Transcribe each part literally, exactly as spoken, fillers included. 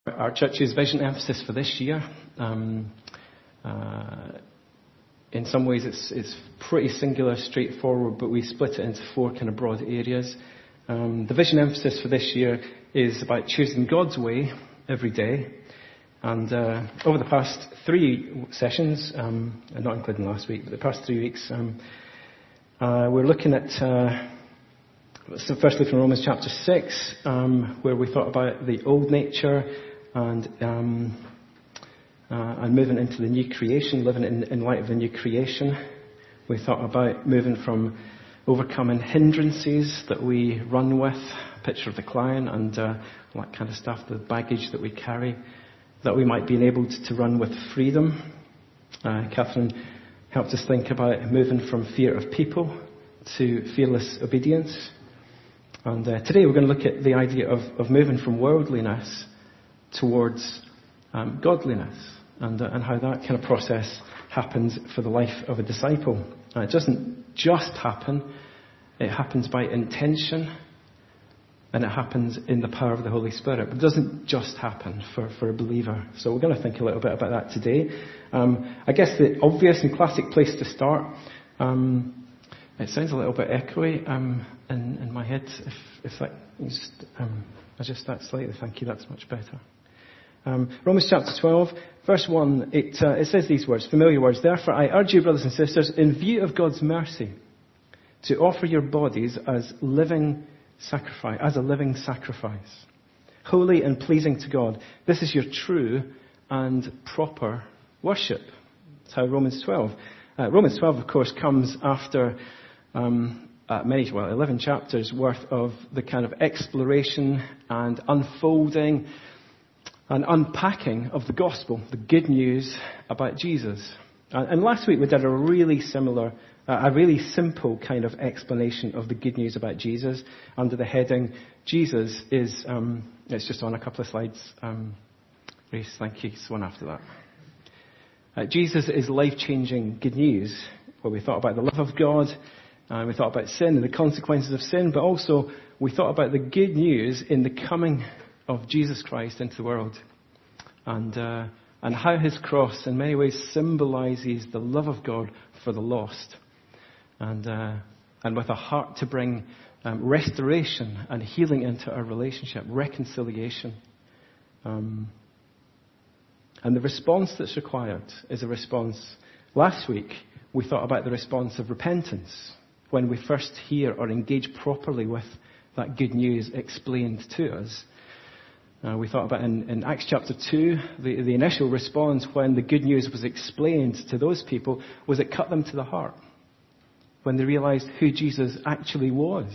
Our church's vision emphasis for this year, um, uh, in some ways it's, it's pretty singular, straightforward, but we split it into four kind of broad areas. Um, the vision emphasis for this year is about choosing God's way every day. And uh, over the past three sessions, um, and not including last week, but the past three weeks, um, uh, we're looking at, uh, so firstly from Romans chapter six, um, where we thought about the old nature and um, uh, and moving into the new creation, living in, in light of the new creation. We thought about moving from overcoming hindrances that we run with, picture of the clown, and uh, all that kind of stuff, the baggage that we carry, that we might be enabled to run with freedom. Uh, Catherine helped us think about moving from fear of people to fearless obedience. And uh, today we're going to look at the idea of, of moving from worldliness towards um, godliness, and, uh, and how that kind of process happens for the life of a disciple. Uh, it doesn't just happen, it happens by intention, and it happens in the power of the Holy Spirit. But it doesn't just happen for, for a believer. So we're going to think a little bit about that today. Um, I guess the obvious and classic place to start, um, it sounds a little bit echoey um, in, in my head. If, if that, just um, adjust that slightly, thank you, that's much better. Um, Romans chapter twelve, verse one, it, uh, it says these words, familiar words. Therefore I urge you, brothers and sisters, in view of God's mercy, to offer your bodies as living sacrifice, as a living sacrifice, holy and pleasing to God. This is your true and proper worship. That's how Romans twelve. Uh, Romans twelve, of course, comes after um, uh, many, well, eleven chapters worth of the kind of exploration and unfolding and unpacking of the gospel, the good news about Jesus. And, and last week we did a really similar, uh, a really simple kind of explanation of the good news about Jesus under the heading, Jesus is, um, it's just on a couple of slides. Um, Grace, thank you. It's one after that. Uh, Jesus is life-changing good news, where we thought about the love of God, uh, we thought about sin and the consequences of sin, but also we thought about the good news in the coming of Jesus Christ into the world, and uh, and how his cross in many ways symbolizes the love of God for the lost, and uh, and with a heart to bring um, restoration and healing into our relationship, reconciliation. Um, and the response that's required is a response. Last week we thought about the response of repentance when we first hear or engage properly with that good news explained to us. Uh, we thought about in, in Acts chapter two, the, the initial response when the good news was explained to those people was it cut them to the heart when they realized who Jesus actually was,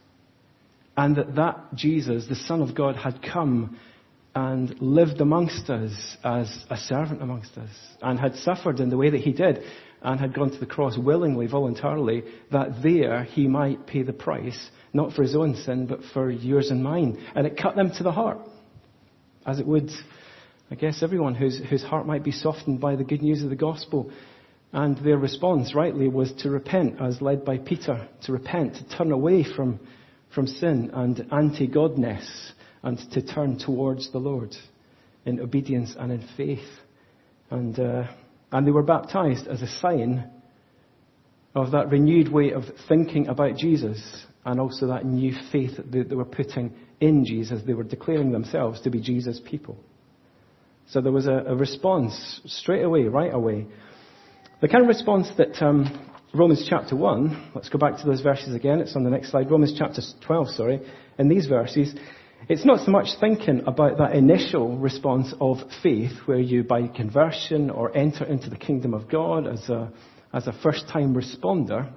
and that that Jesus, the Son of God, had come and lived amongst us as a servant amongst us, and had suffered in the way that he did, and had gone to the cross willingly, voluntarily, that there he might pay the price, not for his own sin, but for yours and mine. And it cut them to the heart, as it would, I guess, everyone whose, whose heart might be softened by the good news of the gospel. And their response, rightly, was to repent, as led by Peter, to repent, to turn away from, from sin and anti-godness, and to turn towards the Lord in obedience and in faith. And, uh, and they were baptized as a sign of that renewed way of thinking about Jesus, and also that new faith that they, they were putting in Jesus. They were declaring themselves to be Jesus' people. So there was a, a response straight away, right away. The kind of response that um, Romans chapter one, let's go back to those verses again, it's on the next slide, Romans chapter twelve, sorry, in these verses, it's not so much thinking about that initial response of faith where you by conversion or enter into the kingdom of God as a, as a first-time responder.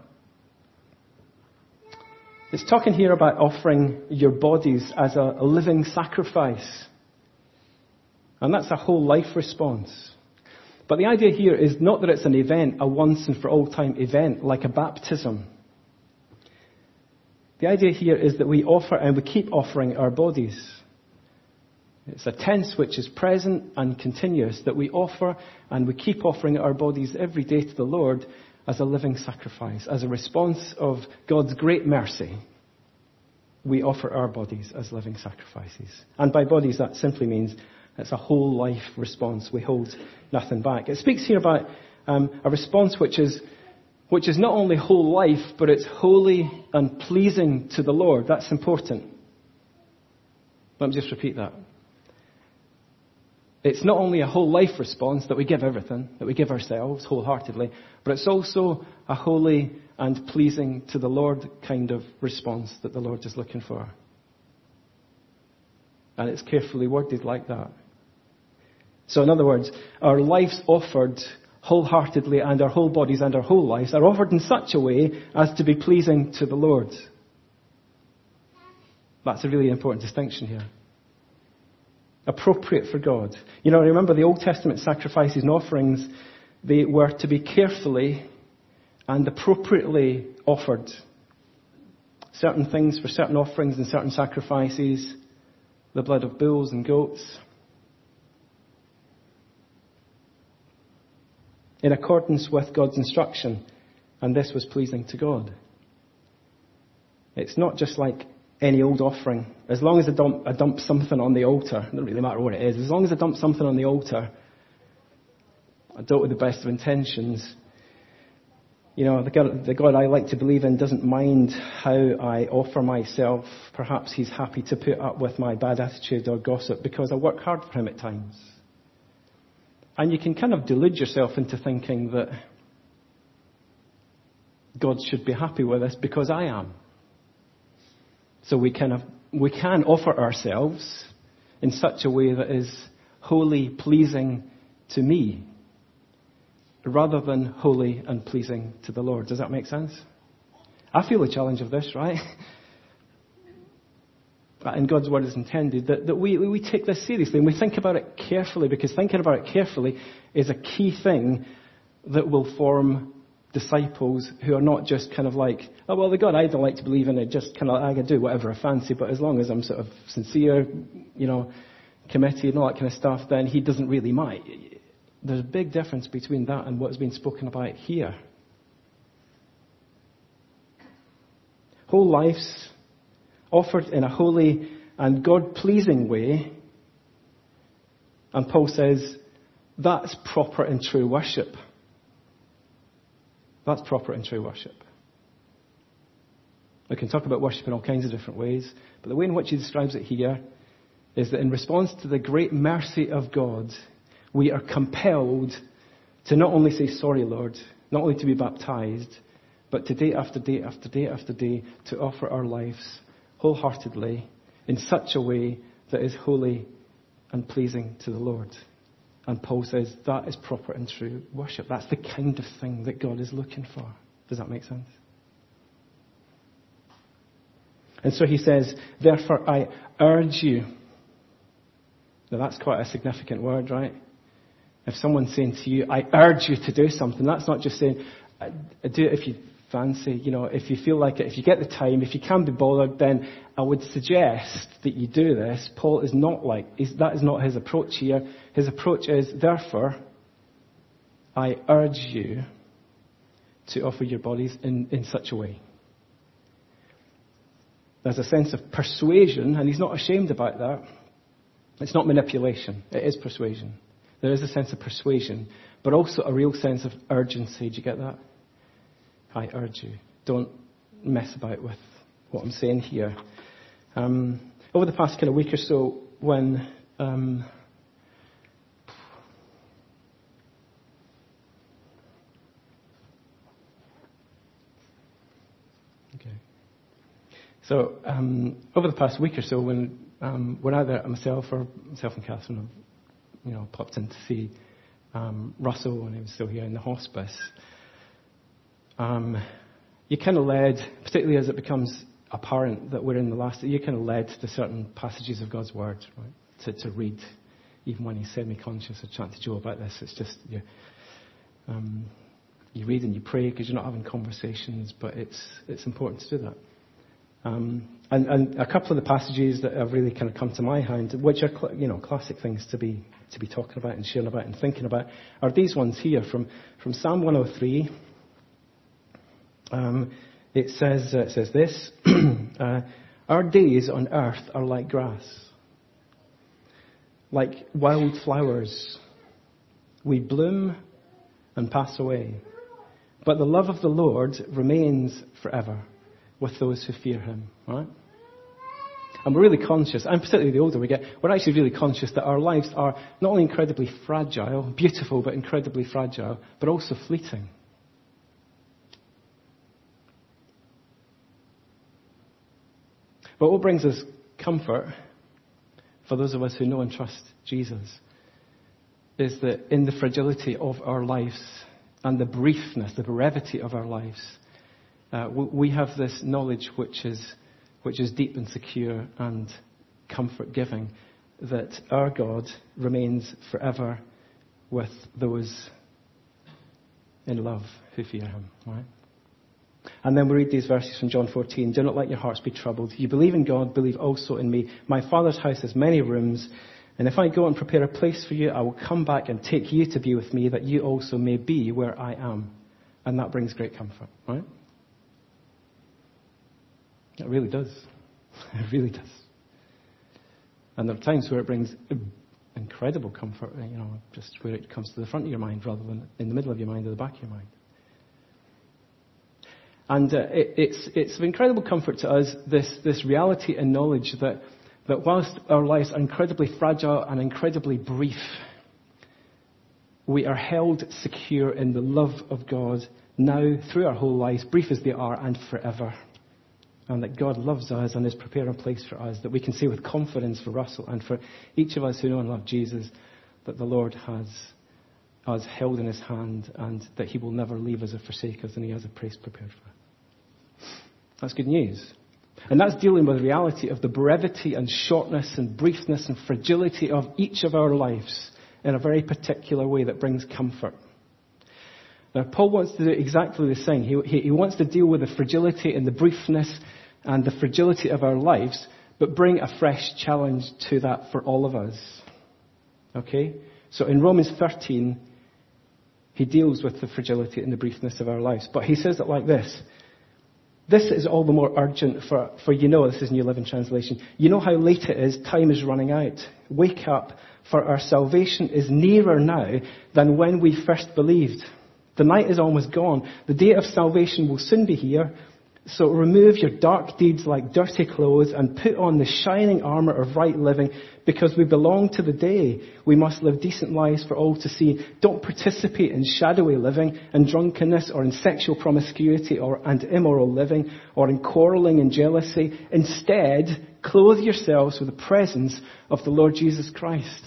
It's talking here about offering your bodies as a, a living sacrifice. And that's a whole life response. But the idea here is not that it's an event, a once and for all time event, like a baptism. The idea here is that we offer and we keep offering our bodies. It's a tense which is present and continuous, that we offer and we keep offering our bodies every day to the Lord as a living sacrifice, as a response of God's great mercy. We offer our bodies as living sacrifices. And by bodies, that simply means It's a whole life response. We hold nothing back. It speaks here about um, a response which is which is not only whole life, but it's holy and pleasing to the Lord. That's important. Let me just repeat that. It's not only a whole life response that we give everything, that we give ourselves wholeheartedly, but it's also a holy and pleasing to the Lord kind of response that the Lord is looking for. And it's carefully worded like that. So in other words, our lives offered wholeheartedly, and our whole bodies and our whole lives are offered in such a way as to be pleasing to the Lord. That's a really important distinction here. Appropriate for God. You know, remember the Old Testament sacrifices and offerings, they were to be carefully and appropriately offered. Certain things for certain offerings and certain sacrifices, the blood of bulls and goats, in accordance with God's instruction, and this was pleasing to God. It's not just like any old offering. As long as I dump, I dump something on the altar, it doesn't really matter what it is, as long as I dump something on the altar, I do it with the best of intentions. You know, the God, the God I like to believe in doesn't mind how I offer myself. Perhaps he's happy to put up with my bad attitude or gossip because I work hard for him at times. And you can kind of delude yourself into thinking that God should be happy with us because I am. So we kind of, we can offer ourselves in such a way that is wholly pleasing to me, rather than holy and pleasing to the Lord. Does that make sense? I feel the challenge of this, right? And God's word is intended that, that we, we take this seriously and we think about it carefully, because thinking about it carefully is a key thing that will form disciples who are not just kind of like, oh, well, the God I don't like to believe in, it just kind of, I can do whatever I fancy, but as long as I'm sort of sincere, you know, committed and all that kind of stuff, then he doesn't really mind. There's a big difference between that and what's been spoken about here. Whole lives offered in a holy and God-pleasing way. And Paul says, that's proper and true worship. That's proper and true worship. We can talk about worship in all kinds of different ways, but the way in which he describes it here is that in response to the great mercy of God, we are compelled to not only say, sorry, Lord, not only to be baptized, but to day after day after day after day to offer our lives wholeheartedly in such a way that is holy and pleasing to the Lord. And Paul says that is proper and true worship. That's the kind of thing that God is looking for. Does that make sense? And so he says, therefore I urge you. Now that's quite a significant word, right? If someone's saying to you, I urge you to do something, that's not just saying, do it if you fancy, you know, if you feel like it, if you get the time, if you can be bothered, then I would suggest that you do this. Paul is not like, that is not his approach here. His approach is, therefore, I urge you to offer your bodies in, in such a way. There's a sense of persuasion, and he's not ashamed about that. It's not manipulation. It is persuasion. There is a sense of persuasion, but also a real sense of urgency. Do you get that? I urge you. Don't mess about with what I'm saying here. Um, over the past kind of week or so, when um, okay, so um, over the past week or so, when um, when either myself or myself and Catherine, you know, popped in to see um, Russell when he was still here in the hospice. Um, you kind of led, particularly as it becomes apparent that we're in the last, you kind of led to certain passages of God's Word, right, to, to read. Even when he's semi-conscious, I chatted to Joe about this. It's just you, um, you read and you pray because you're not having conversations, but it's it's important to do that. Um, and, and a couple of the passages that have really kind of come to my mind, which are cl- you know classic things to be to be talking about and sharing about and thinking about, are these ones here from from Psalm one oh three. Um, it says uh, it says this: uh, our days on earth are like grass. like wild flowers. We bloom and pass away. But the love of the Lord remains forever with those who fear him. Right? And we're really conscious, and particularly the older we get, we're actually really conscious that our lives are not only incredibly fragile, beautiful, but incredibly fragile, but also fleeting. But what brings us comfort, for those of us who know and trust Jesus, is that in the fragility of our lives and the briefness, the brevity of our lives, uh, we have this knowledge which is which is deep and secure and comfort-giving, that our God remains forever with those in love who fear him. Right? And then we read these verses from John fourteen. Do not let your hearts be troubled. You believe in God, believe also in me. My Father's house has many rooms, and if I go and prepare a place for you, I will come back and take you to be with me, that you also may be where I am. And that brings great comfort, right? It really does. It really does. And there are times where it brings incredible comfort, you know, just where it comes to the front of your mind rather than in the middle of your mind or the back of your mind. And uh, it, it's it's of incredible comfort to us, this this reality and knowledge that, that whilst our lives are incredibly fragile and incredibly brief, we are held secure in the love of God now through our whole lives, brief as they are, and forever. And that God loves us and is preparing a place for us, that we can say with confidence for Russell and for each of us who know and love Jesus, that the Lord has us held in his hand and that he will never leave us or forsake us, and he has a place prepared for us. That's good news. And that's dealing with the reality of the brevity and shortness and briefness and fragility of each of our lives in a very particular way that brings comfort. Now, Paul wants to do exactly the same. He, he, he wants to deal with the fragility and the briefness and the fragility of our lives, but bring a fresh challenge to that for all of us. Okay? So in Romans thirteen, he deals with the fragility and the briefness of our lives. But he says it like this. This is all the more urgent for, for you know, this is New Living Translation, you know how late it is, time is running out. Wake up, for our salvation is nearer now than when we first believed. The night is almost gone. The day of salvation will soon be here. So remove your dark deeds like dirty clothes and put on the shining armor of right living, because we belong to the day. We must live decent lives for all to see. Don't participate in shadowy living and drunkenness or in sexual promiscuity or and immoral living or in quarreling and jealousy. Instead, clothe yourselves with the presence of the Lord Jesus Christ.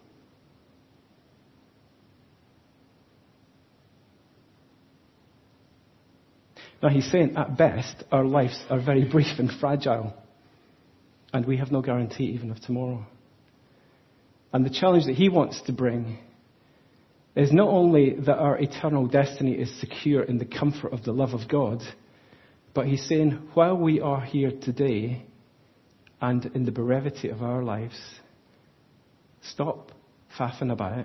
Now he's saying, at best, our lives are very brief and fragile. And we have no guarantee even of tomorrow. And the challenge that he wants to bring is not only that our eternal destiny is secure in the comfort of the love of God, but he's saying, while we are here today and in the brevity of our lives, stop faffing about.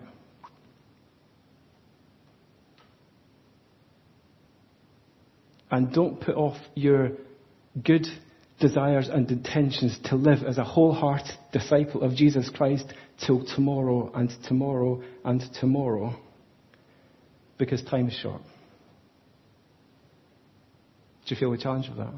And don't put off your good desires and intentions to live as a wholehearted disciple of Jesus Christ till tomorrow and tomorrow and tomorrow. Because time is short. Do you feel the challenge of that?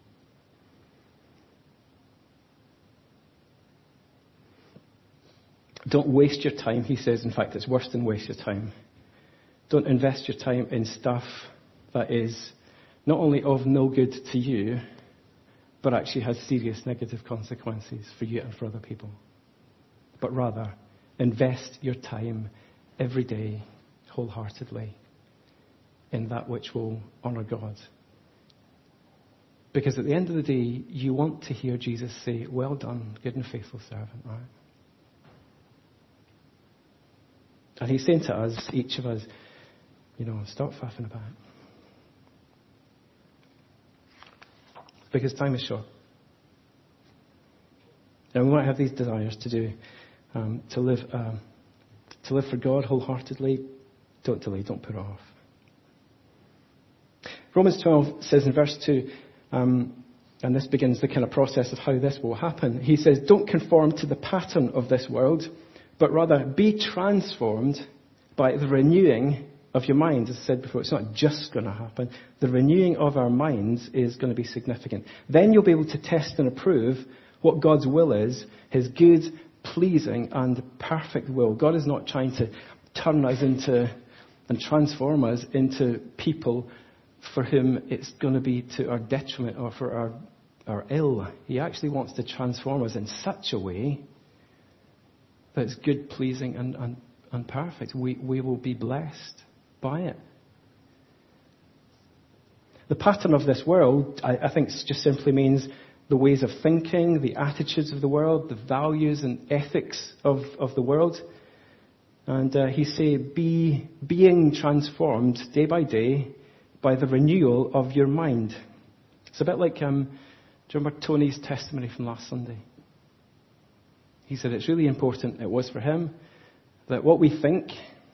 Don't waste your time, he says. In fact, it's worse than waste your time. Don't invest your time in stuff that is not only of no good to you, but actually has serious negative consequences for you and for other people. But rather, invest your time every day, wholeheartedly, in that which will honour God. Because at the end of the day, you want to hear Jesus say, well done, good and faithful servant, right? And he's saying to us, each of us, you know, stop faffing about. Because time is short. And we might have these desires to do, um, to live, um, to live for God wholeheartedly. Don't delay, don't put it off. Romans twelve says in verse two, um, and this begins the kind of process of how this will happen. He says, don't conform to the pattern of this world, but rather be transformed by the renewing of your mind. As I said before, it's not just going to happen. The renewing of our minds is going to be significant. Then you'll be able to test and approve what God's will is, his good, pleasing, and perfect will. God is not trying to turn us into and transform us into people for whom it's going to be to our detriment or for our, our ill. He actually wants to transform us in such a way that it's good, pleasing, and, and, and perfect. We, we will be blessed by it. The pattern of this world, I, I think, just simply means the ways of thinking, the attitudes of the world, the values and ethics of, of the world. And uh, he say, be being transformed day by day by the renewal of your mind. It's a bit like, um, do you remember Tony's testimony from last Sunday? He said it's really important, it was for him, that what we think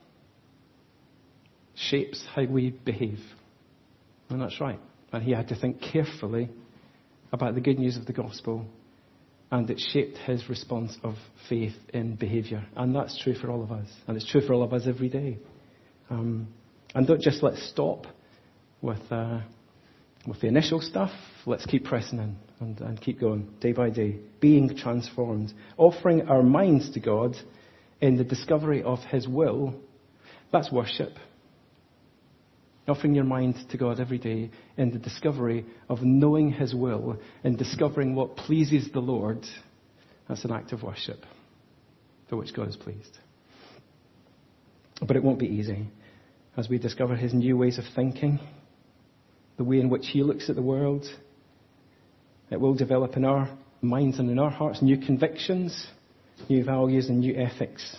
shapes how we behave. And that's right. And he had to think carefully about the good news of the gospel, and it shaped his response of faith in behaviour. And that's true for all of us. And it's true for all of us every day. Um, and don't just let's stop with uh, with the initial stuff. Let's keep pressing in and, and keep going day by day, being transformed, offering our minds to God in the discovery of his will. That's worship. Offering your mind to God every day in the discovery of knowing his will and discovering what pleases the Lord. That's an act of worship for which God is pleased. But it won't be easy as we discover his new ways of thinking, the way in which he looks at the world. It will develop in our minds and in our hearts new convictions, new values, and new ethics.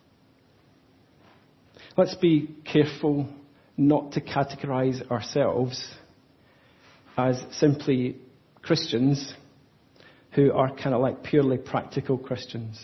Let's be careful not to categorize ourselves as simply Christians who are kind of like purely practical Christians.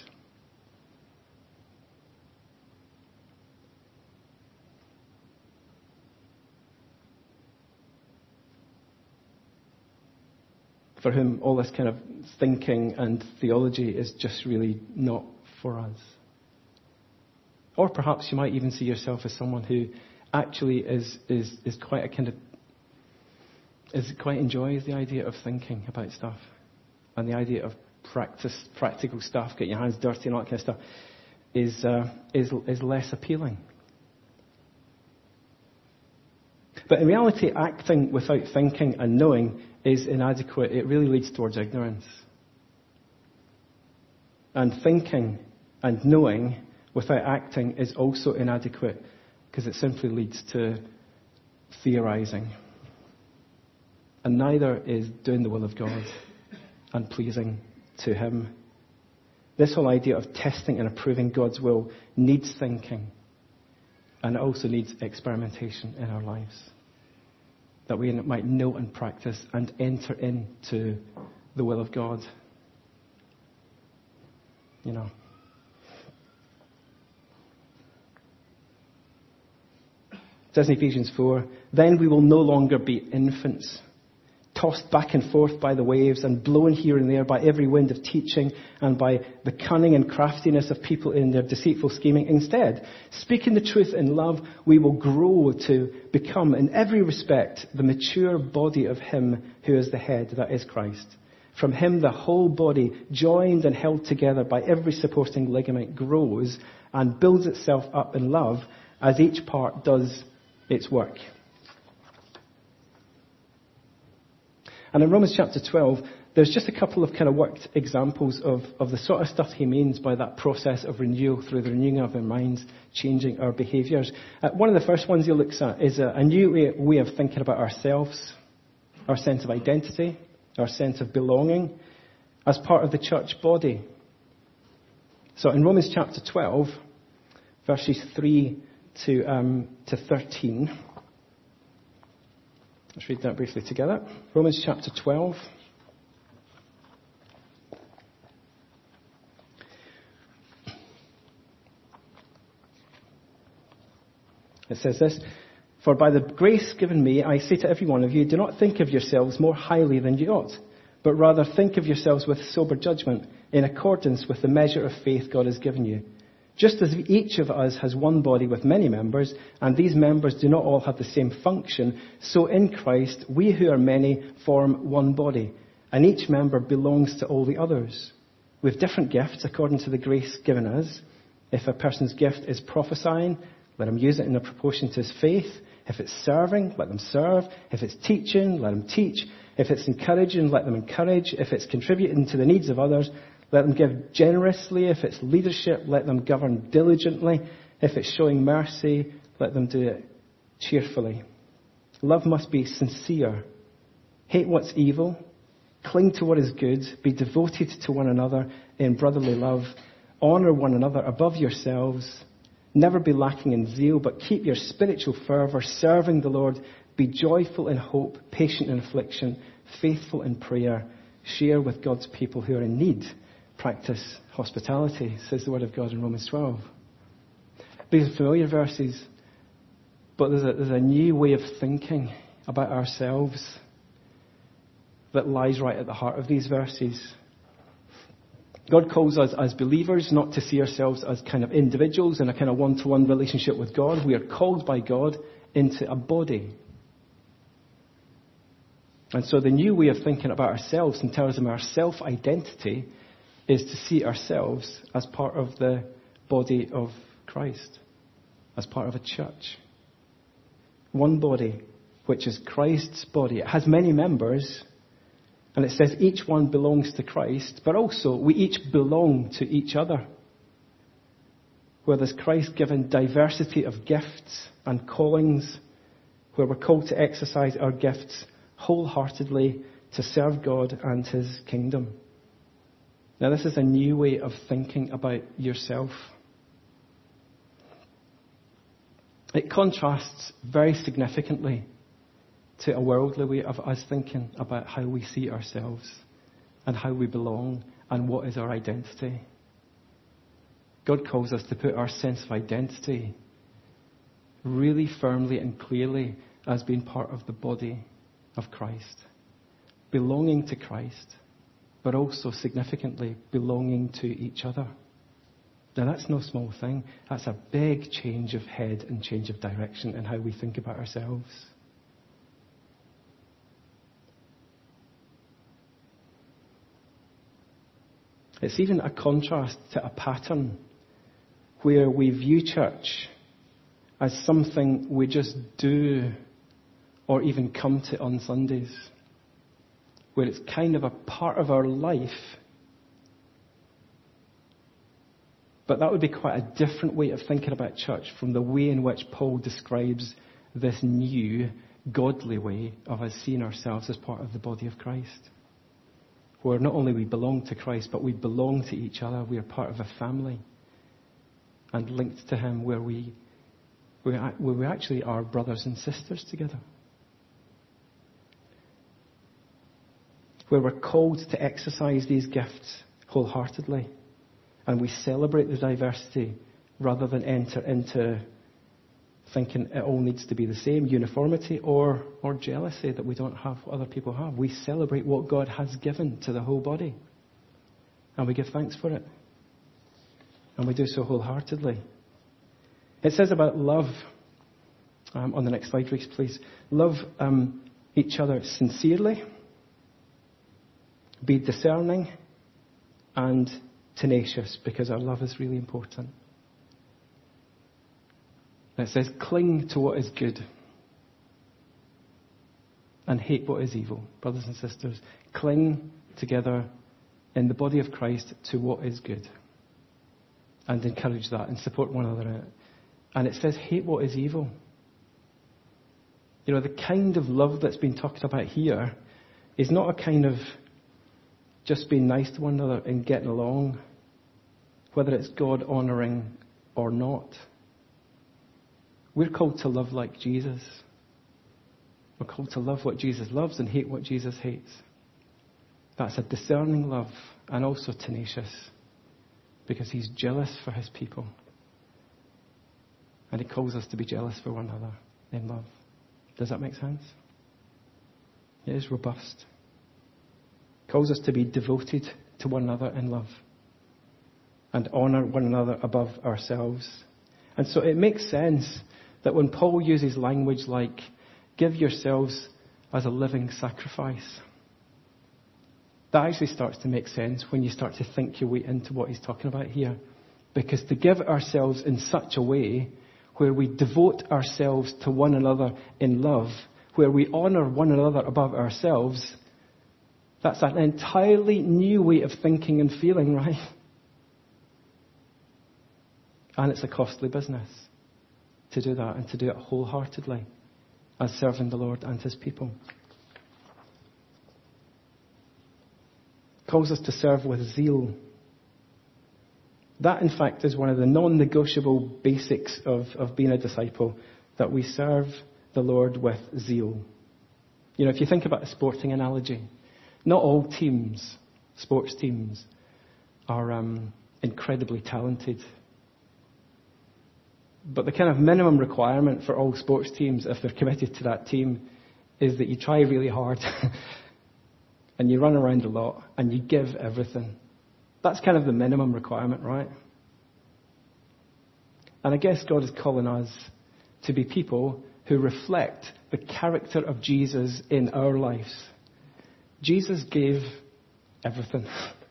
For whom all this kind of thinking and theology is just really not for us. Or perhaps you might even see yourself as someone who actually is, is, is quite a kind of, is quite enjoys the idea of thinking about stuff. And the idea of practice, practical stuff, get your hands dirty and all that kind of stuff, is, uh, is, is less appealing. But in reality, acting without thinking and knowing is inadequate. It really leads towards ignorance. And thinking and knowing without acting is also inadequate, because it simply leads to theorizing. And neither is doing the will of God and pleasing to him. This whole idea of testing and approving God's will needs thinking, and it also needs experimentation in our lives, that we might know and practice and enter into the will of God. You know. It says in Ephesians four, then we will no longer be infants, tossed back and forth by the waves and blown here and there by every wind of teaching and by the cunning and craftiness of people in their deceitful scheming. Instead, speaking the truth in love, we will grow to become, in every respect, the mature body of him who is the head, that is Christ. From him, the whole body, joined and held together by every supporting ligament, grows and builds itself up in love as each part does its work. And in Romans chapter twelve, there's just a couple of kind of worked examples of, of the sort of stuff he means by that process of renewal through the renewing of our minds, changing our behaviours. Uh, one of the first ones he looks at is a, a new way, way of thinking about ourselves, our sense of identity, our sense of belonging as part of the church body. So in Romans chapter twelve, verses three to, um, to thirteen, let's read that briefly together. Romans chapter twelve. It says this, for by the grace given me, I say to every one of you, do not think of yourselves more highly than you ought, but rather think of yourselves with sober judgment, in accordance with the measure of faith God has given you. Just as each of us has one body with many members, and these members do not all have the same function, so in Christ we who are many form one body, and each member belongs to all the others. We have different gifts according to the grace given us. If a person's gift is prophesying, let him use it in a proportion to his faith. If it's serving, let them serve. If it's teaching, let them teach. If it's encouraging, let them encourage. If it's contributing to the needs of others, let them give generously. If it's leadership, let them govern diligently. If it's showing mercy, let them do it cheerfully. Love must be sincere. Hate what's evil. Cling to what is good. Be devoted to one another in brotherly love. Honour one another above yourselves. Never be lacking in zeal, but keep your spiritual fervour, serving the Lord. Be joyful in hope, patient in affliction, faithful in prayer. Share with God's people who are in need. Practice hospitality, says the Word of God in Romans twelve. These are familiar verses, but there's a, there's a new way of thinking about ourselves that lies right at the heart of these verses. God calls us as believers not to see ourselves as kind of individuals in a kind of one-to-one relationship with God. We are called by God into a body. And so the new way of thinking about ourselves in terms of our self-identity is to see ourselves as part of the body of Christ, as part of a church. One body, which is Christ's body. It has many members, and it says each one belongs to Christ, but also we each belong to each other. Where there's Christ given diversity of gifts and callings, where we're called to exercise our gifts wholeheartedly to serve God and His kingdom. Now, this is a new way of thinking about yourself. It contrasts very significantly to a worldly way of us thinking about how we see ourselves and how we belong and what is our identity. God calls us to put our sense of identity really firmly and clearly as being part of the body of Christ, belonging to Christ, but also significantly belonging to each other. Now, that's no small thing. That's a big change of head and change of direction in how we think about ourselves. It's even a contrast to a pattern where we view church as something we just do or even come to on Sundays, where it's kind of a part of our life. But that would be quite a different way of thinking about church from the way in which Paul describes this new, godly way of us seeing ourselves as part of the body of Christ, where not only we belong to Christ, but we belong to each other. We are part of a family and linked to Him, where we, where we actually are brothers and sisters together. Where we're called to exercise these gifts wholeheartedly. And we celebrate the diversity rather than enter into thinking it all needs to be the same, uniformity or, or jealousy that we don't have what other people have. We celebrate what God has given to the whole body. And we give thanks for it. And we do so wholeheartedly. It says about love, um, on the next slide, Reese, please. Love um, each other sincerely. Be discerning and tenacious, because our love is really important. And it says, cling to what is good and hate what is evil. Brothers and sisters, cling together in the body of Christ to what is good and encourage that and support one another in it. And it says, hate what is evil. You know, the kind of love that's been talked about here is not a kind of just being nice to one another and getting along, whether it's God honouring or not. We're called to love like Jesus. We're called to love what Jesus loves and hate what Jesus hates. That's a discerning love and also tenacious, because He's jealous for His people. And He calls us to be jealous for one another in love. Does that make sense? It is robust. Calls us to be devoted to one another in love. and honour one another above ourselves. And so it makes sense that when Paul uses language like, give yourselves as a living sacrifice, that actually starts to make sense when you start to think your way into what he's talking about here. Because to give ourselves in such a way where we devote ourselves to one another in love, where we honour one another above ourselves, that's an entirely new way of thinking and feeling, right? And it's a costly business to do that and to do it wholeheartedly as serving the Lord and his people. Calls us to serve with zeal. That, in fact, is one of the non-negotiable basics of, of being a disciple, that we serve the Lord with zeal. You know, if you think about a sporting analogy, not all teams, sports teams, are um, incredibly talented. But the kind of minimum requirement for all sports teams, if they're committed to that team, is that you try really hard and you run around a lot and you give everything. That's kind of the minimum requirement, right? And I guess God is calling us to be people who reflect the character of Jesus in our lives. Jesus gave everything.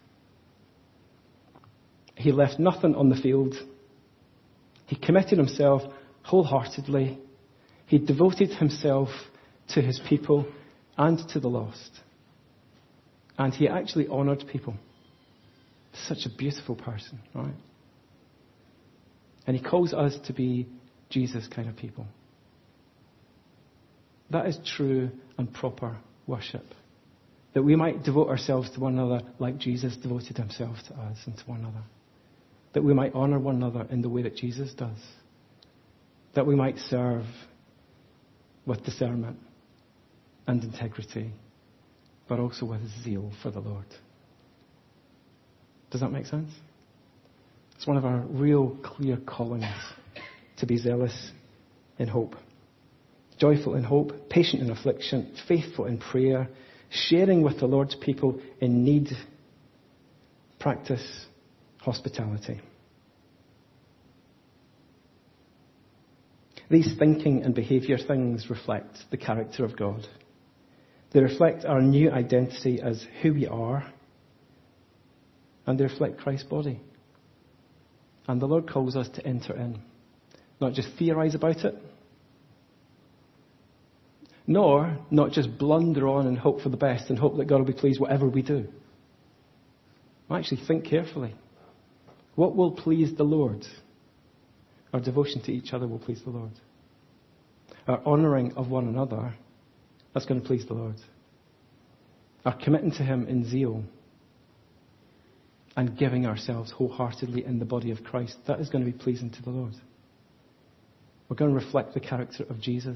He left nothing on the field. He committed himself wholeheartedly. He devoted himself to his people and to the lost. And he actually honoured people. Such a beautiful person, right? And he calls us to be Jesus kind of people. That is true and proper worship. That we might devote ourselves to one another like Jesus devoted himself to us and to one another. That we might honour one another in the way that Jesus does. That we might serve with discernment and integrity, but also with zeal for the Lord. Does that make sense? It's one of our real clear callings, to be zealous in hope. Joyful in hope, patient in affliction, faithful in prayer, sharing with the Lord's people in need, practice hospitality. These thinking and behaviour things reflect the character of God. They reflect our new identity as who we are, and they reflect Christ's body. And the Lord calls us to enter in, not just theorise about it, nor not just blunder on and hope for the best and hope that God will be pleased whatever we do. Actually think carefully. What will please the Lord? Our devotion to each other will please the Lord. Our honouring of one another, that's going to please the Lord. Our committing to him in zeal and giving ourselves wholeheartedly in the body of Christ, that is going to be pleasing to the Lord. We're going to reflect the character of Jesus.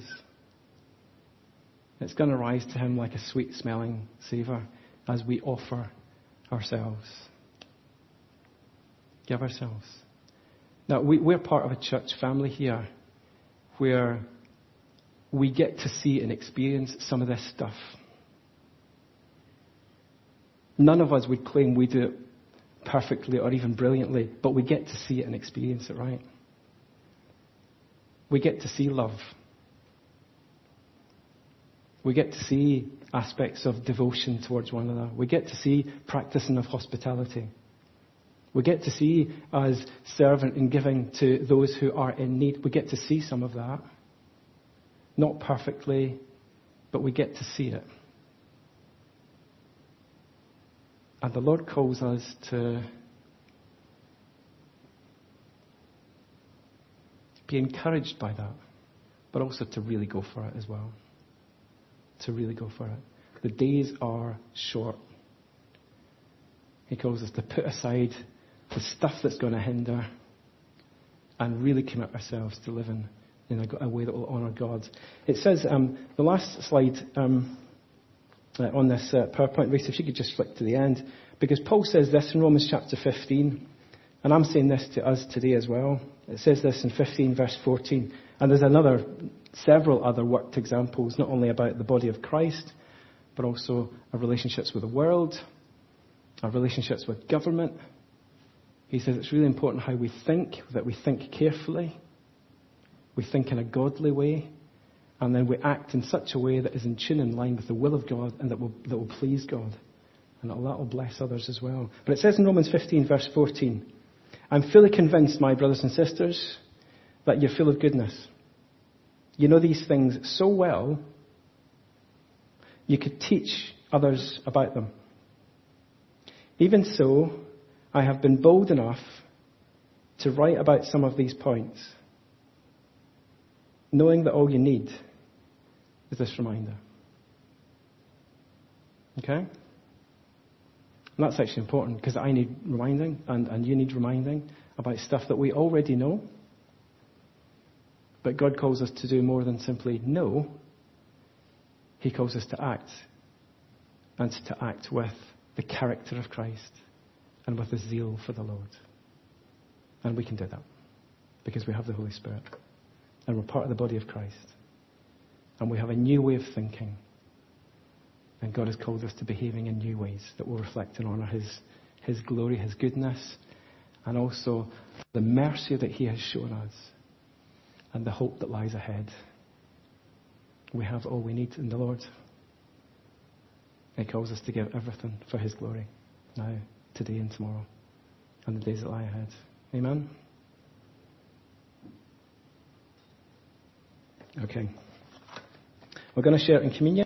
It's going to rise to him like a sweet-smelling savour as we offer ourselves. Give ourselves. Now, we, we're part of a church family here where we get to see and experience some of this stuff. None of us would claim we do it perfectly or even brilliantly, but we get to see it and experience it, right? We get to see love. We get to see aspects of devotion towards one another. We get to see practicing of hospitality. We get to see us serving and giving to those who are in need. We get to see some of that. Not perfectly, but we get to see it. And the Lord calls us to be encouraged by that, but also to really go for it as well. To really go for it. The days are short. He calls us to put aside the stuff that's going to hinder and really commit ourselves to living in a, a way that will honour God. It says, um, the last slide um, uh, on this uh, PowerPoint, Reese, if you could just flick to the end, because Paul says this in Romans chapter fifteen, and I'm saying this to us today as well. It says this in fifteen verse fourteen, and there's another, several other worked examples, not only about the body of Christ, but also our relationships with the world, our relationships with government, He says it's really important how we think, that we think carefully, we think in a godly way, and then we act in such a way that is in tune, in line with the will of God, and that will, that will please God. And that will bless others as well. But it says in Romans fifteen, verse fourteen, I'm fully convinced, my brothers and sisters, that you're full of goodness. You know these things so well, you could teach others about them. Even so, I have been bold enough to write about some of these points, knowing that all you need is this reminder. Okay? And that's actually important, because I need reminding, and, and you need reminding about stuff that we already know. But God calls us to do more than simply know. He calls us to act, and to act with the character of Christ and with a zeal for the Lord. And we can do that because we have the Holy Spirit. And we're part of the body of Christ. And we have a new way of thinking. And God has called us to behaving in new ways that will reflect and honour His, His glory, His goodness, and also the mercy that He has shown us and the hope that lies ahead. We have all we need in the Lord. He calls us to give everything for His glory, now, today and tomorrow, and the days that lie ahead. Amen? Okay. We're going to share in communion.